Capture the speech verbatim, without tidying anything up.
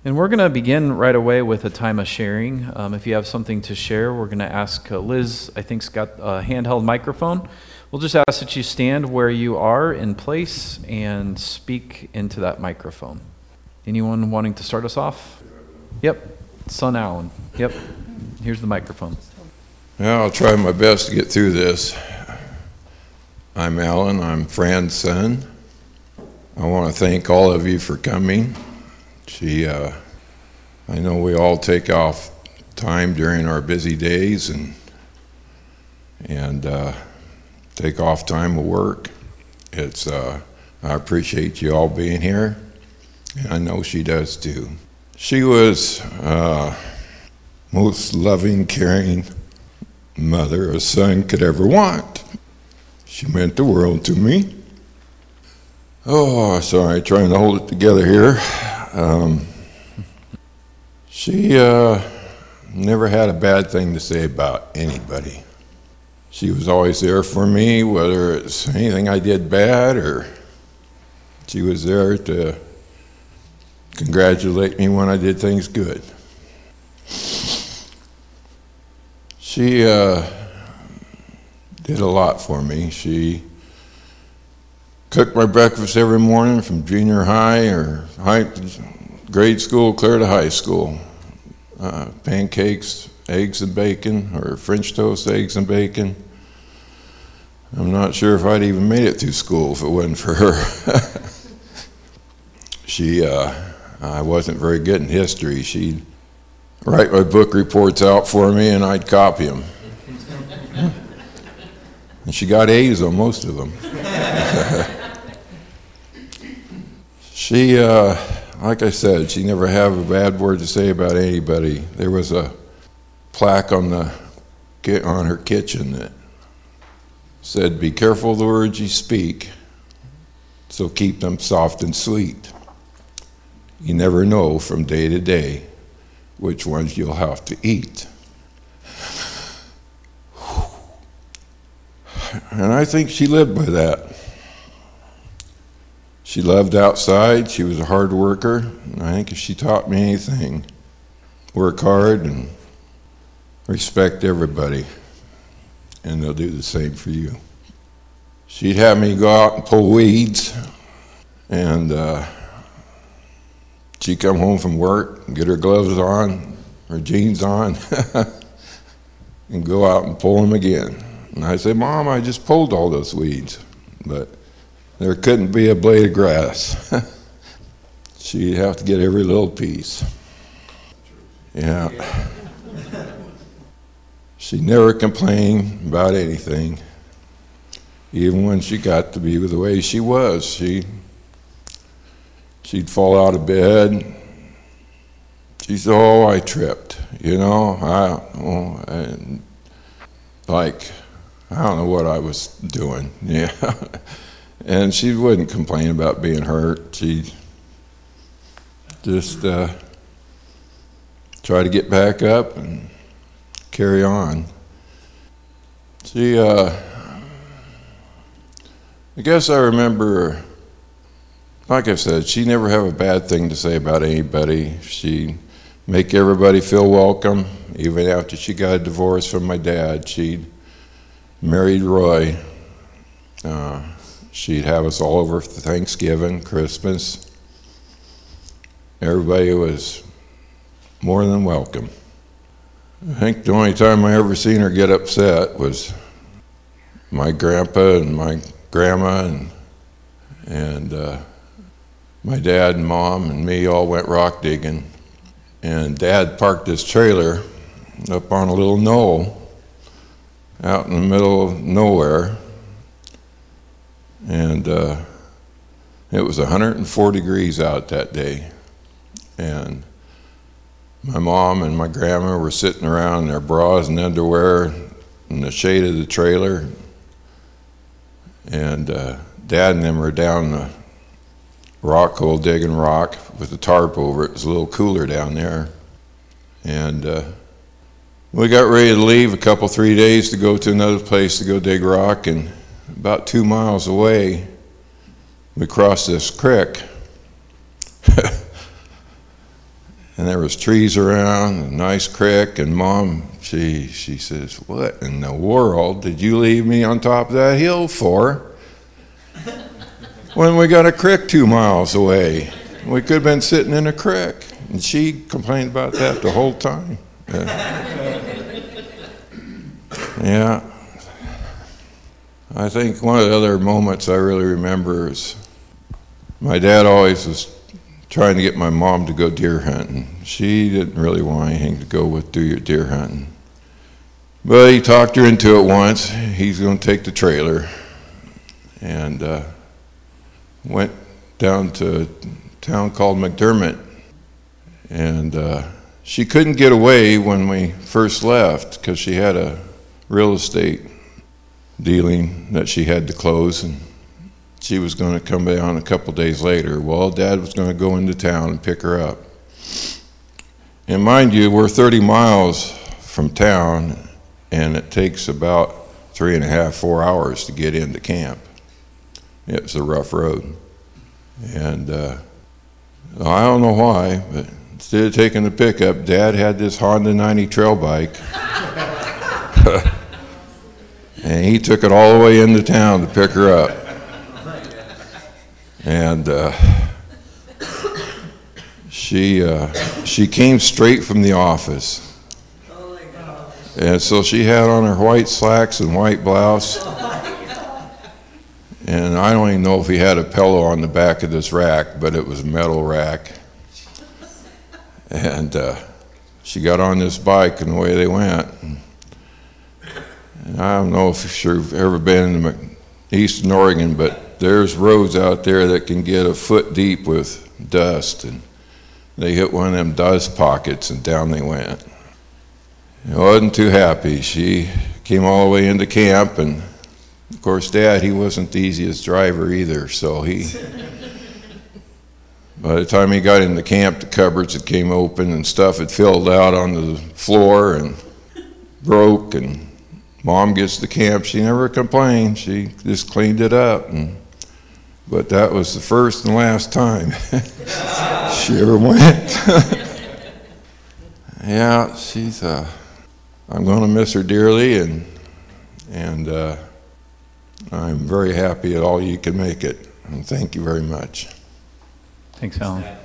And we're going to begin right away with a time of sharing. Um, if you have something to share, we're going to ask uh, Liz, I think's got a handheld microphone. We'll just ask that you stand where you are in place and speak into that microphone. Anyone wanting to start us off? Yep, son Alan. Yep, here's the microphone. Well, I'll try my best to get through this. I'm Alan, I'm Fran's son. I want to thank all of you for coming. She, uh, I know we all take off time during our busy days and and uh, take off time of work. It's uh, I appreciate you all being here, and I know she does too. She was uh, most loving, caring mother a son could ever want. She meant the world to me. Oh, sorry, trying to hold it together here. Um, she uh, never had a bad thing to say about anybody. She was always there for me, whether it's anything I did bad or she was there to congratulate me when I did things good. She uh, did a lot for me. She cooked my breakfast every morning from junior high or high, grade school clear to high school. Uh, pancakes, eggs and bacon, or French toast, eggs and bacon. I'm not sure if I'd even made it through school if it wasn't for her. she, uh, I wasn't very good in history. She'd write my book reports out for me and I'd copy them. And she got A's on most of them. She, uh, like I said, she never had a bad word to say about anybody. There was a plaque on the on her kitchen that said, "Be careful of the words you speak, so keep them soft and sweet. You never know from day to day which ones you'll have to eat." And I think she lived by that. She loved outside. She was a hard worker. And I think if she taught me anything, work hard and respect everybody, and they'll do the same for you. She'd have me go out and pull weeds, and uh, she'd come home from work and get her gloves on, her jeans on, and go out and pull them again. And I said, "Mom, I just pulled all those weeds." But there couldn't be a blade of grass. She'd have to get every little piece. Yeah. She never complained about anything. Even when she got to be the way she was, she, she'd fall out of bed. She said, "Oh, I tripped." You know, I, oh, I like, I don't know what I was doing. Yeah. And she wouldn't complain about being hurt. She'd just uh, try to get back up and carry on. She, uh, I guess I remember, like I said, she never had a bad thing to say about anybody. She'd make everybody feel welcome. Even after she got a divorce from my dad, she'd married Roy. Uh, She'd have us all over for Thanksgiving, Christmas. Everybody was more than welcome. I think the only time I ever seen her get upset was my grandpa and my grandma and and uh, my dad and mom and me all went rock digging. And Dad parked his trailer up on a little knoll out in the middle of nowhere. And uh, it was one hundred four degrees out that day. And my mom and my grandma were sitting around in their bras and underwear in the shade of the trailer. And uh, Dad and them were down the rock hole digging rock with a tarp over it. It was a little cooler down there. And uh, we got ready to leave a couple, three days to go to another place to go dig rock. And about two miles away, we crossed this creek. and there was trees around, a nice creek, and Mom, she she says, "What in the world did you leave me on top of that hill for when we got a creek two miles away? We could have been sitting in a creek." And she complained about that the whole time. Yeah. Yeah. I think one of the other moments I really remember is my dad always was trying to get my mom to go deer hunting. She didn't really want anything to go with do your deer hunting. But he talked her into it once. He's going to take the trailer. And uh, went down to a town called McDermott. And uh, she couldn't get away when we first left because she had a real estate dealing that she had to close, and she was going to come down a couple days later. Well, Dad was going to go into town and pick her up. And mind you, we're thirty miles from town, and it takes about three and a half, four hours to get into camp. It was a rough road. And uh, I don't know why, but instead of taking the pickup, Dad had this Honda ninety trail bike. And he took it all the way into town to pick her up. And uh, she uh, she came straight from the office. And so she had on her white slacks and white blouse. And I don't even know if he had a pillow on the back of this rack, but it was a metal rack. And uh, she got on this bike, and away they went. And I don't know if you've ever been in Eastern Oregon, but there's roads out there that can get a foot deep with dust. And they hit one of them dust pockets, and down they went. I wasn't too happy. She came all the way into camp, and of course, Dad, he wasn't the easiest driver either, so he, by the time he got into camp, the cupboards had came open and stuff had filled out onto the floor and broke, and Mom gets to camp, she never complained, she just cleaned it up, and, but that was the first and last time she ever went. Yeah, she's, uh, I'm going to miss her dearly, and, and, uh, I'm very happy at all you can make it, and thank you very much. Thanks, Alan.